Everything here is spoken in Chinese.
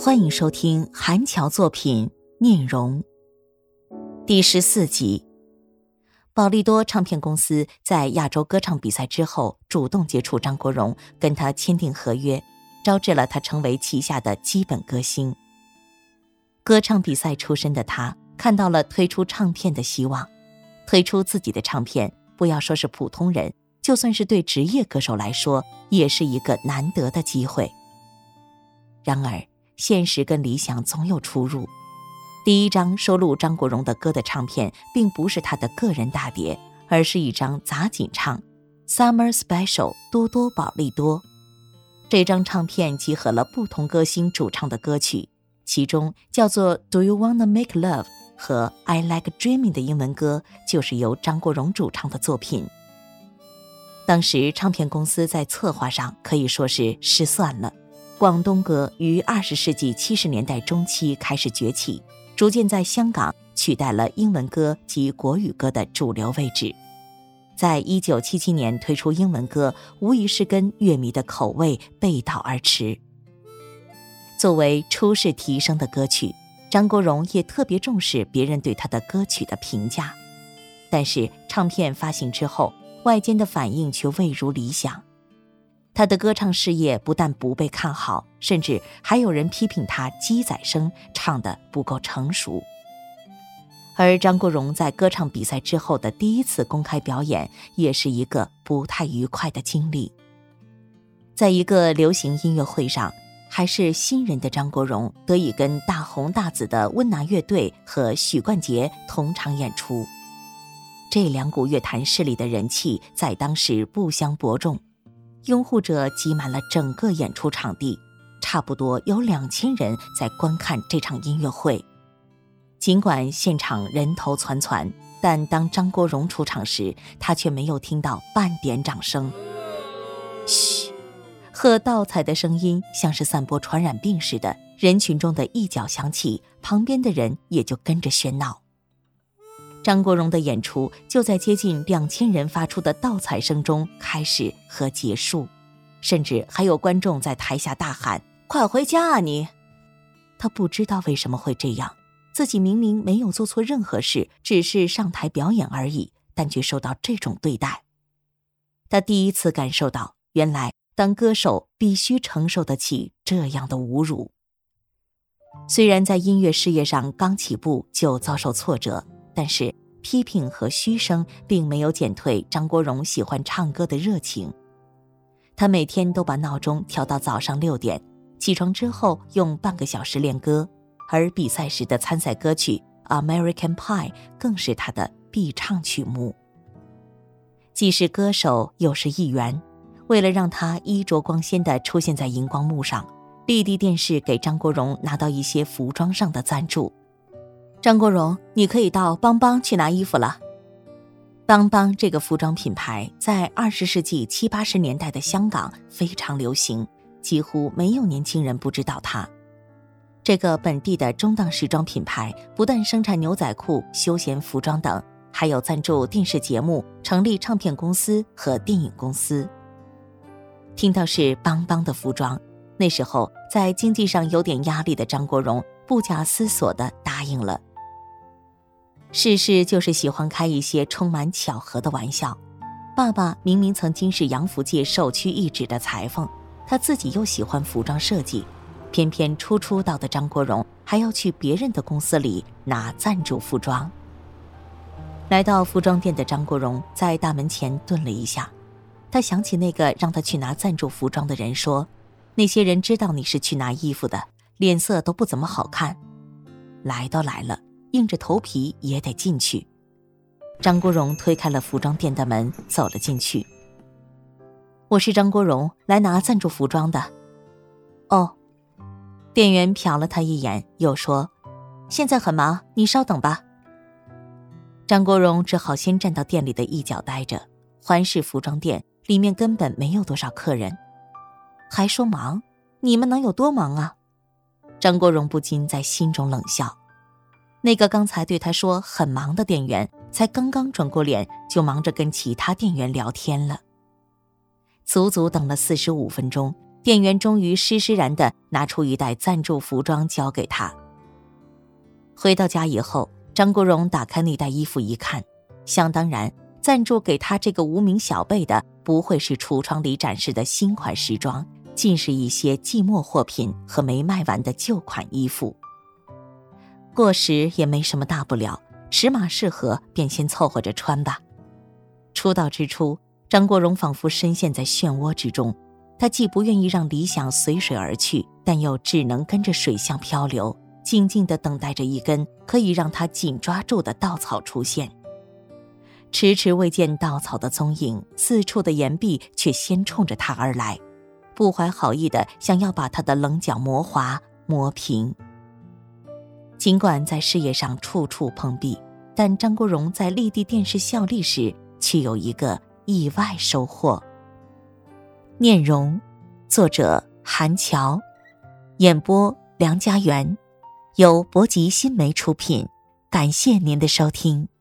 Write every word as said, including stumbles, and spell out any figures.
欢迎收听韩乔作品《念容》第十四集。宝利多唱片公司在亚洲歌唱比赛之后主动接触张国荣，跟他签订合约，招致了他成为旗下的基本歌星。歌唱比赛出身的他看到了推出唱片的希望，推出自己的唱片，不要说是普通人，就算是对职业歌手来说，也是一个难得的机会。然而现实跟理想总有出入。第一张收录张国荣的歌的唱片并不是他的个人大碟，而是一张杂锦唱 Summer Special 多多宝利多。这张唱片集合了不同歌星主唱的歌曲，其中叫做 Do You Wanna Make Love 和 I Like Dreaming 的英文歌就是由张国荣主唱的作品。当时唱片公司在策划上可以说是失算了。广东歌于二十世纪七十年代中期开始崛起，逐渐在香港取代了英文歌及国语歌的主流位置。在一九七七年推出英文歌，无疑是跟乐迷的口味背道而驰。作为初试提升的歌曲，张国荣也特别重视别人对他的歌曲的评价。但是唱片发行之后，外间的反应却未如理想。他的歌唱事业不但不被看好，甚至还有人批评他鸡仔声唱得不够成熟。而张国荣在歌唱比赛之后的第一次公开表演，也是一个不太愉快的经历。在一个流行音乐会上，还是新人的张国荣得以跟大红大紫的温拿乐队和许冠杰同场演出。这两股乐坛势力的人气在当时不相伯仲，拥护者挤满了整个演出场地，差不多有两千人在观看这场音乐会。尽管现场人头攒攒，但当张国荣出场时，他却没有听到半点掌声。嘘，喝倒彩的声音像是散播传染病似的，人群中的一脚响起，旁边的人也就跟着喧闹。张国荣的演出就在接近两千人发出的倒彩声中开始和结束，甚至还有观众在台下大喊：“快回家啊你！”他不知道为什么会这样，自己明明没有做错任何事，只是上台表演而已，但却受到这种对待。他第一次感受到，原来当歌手必须承受得起这样的侮辱。虽然在音乐事业上刚起步就遭受挫折，但是批评和嘘声并没有减退张国荣喜欢唱歌的热情。他每天都把闹钟调到早上六点，起床之后用半个小时练歌，而比赛时的参赛歌曲 American Pie 更是他的必唱曲目。既是歌手又是艺员，为了让他衣着光鲜地出现在荧光幕上，丽的电视给张国荣拿到一些服装上的赞助。张国荣，你可以到邦邦去拿衣服了。邦邦这个服装品牌在二十世纪七八十年代的香港非常流行，几乎没有年轻人不知道它。这个本地的中档时装品牌不但生产牛仔裤、休闲服装等，还有赞助电视节目、成立唱片公司和电影公司。听到是邦邦的服装，那时候在经济上有点压力的张国荣不假思索地答应了。世事就是喜欢开一些充满巧合的玩笑。爸爸明明曾经是洋服界首屈一指的裁缝，他自己又喜欢服装设计，偏偏初出道的张国荣还要去别人的公司里拿赞助服装。来到服装店的张国荣在大门前顿了一下，他想起那个让他去拿赞助服装的人说，那些人知道你是去拿衣服的，脸色都不怎么好看。来都来了，硬着头皮也得进去。张国荣推开了服装店的门，走了进去。我是张国荣，来拿赞助服装的。哦。店员瞟了他一眼，又说，现在很忙，你稍等吧。张国荣只好先站到店里的一角待着。环视服装店，里面根本没有多少客人。还说忙？你们能有多忙啊？张国荣不禁在心中冷笑。那个刚才对他说很忙的店员，才刚刚转过脸，就忙着跟其他店员聊天了。足足等了四十五分钟， 店员终于施施然地拿出一袋赞助服装交给他。回到家以后，张国荣打开那袋衣服一看，想当然，赞助给他这个无名小辈的不会是橱窗里展示的新款时装，尽是一些季末货品和没卖完的旧款衣服。过时也没什么大不了，尺码适合便先凑合着穿吧。出道之初，张国荣仿佛深陷在漩涡之中，他既不愿意让理想随水而去，但又只能跟着水向漂流，静静地等待着一根可以让他紧抓住的稻草出现。迟迟未见稻草的踪影，四处的岩壁却先冲着他而来，不怀好意的想要把他的棱角磨滑磨平。尽管在事业上处处碰壁，但张国荣在立地电视效力时却有一个意外收获。念容，作者韩乔，演播梁家园，由博吉新媒出品，感谢您的收听。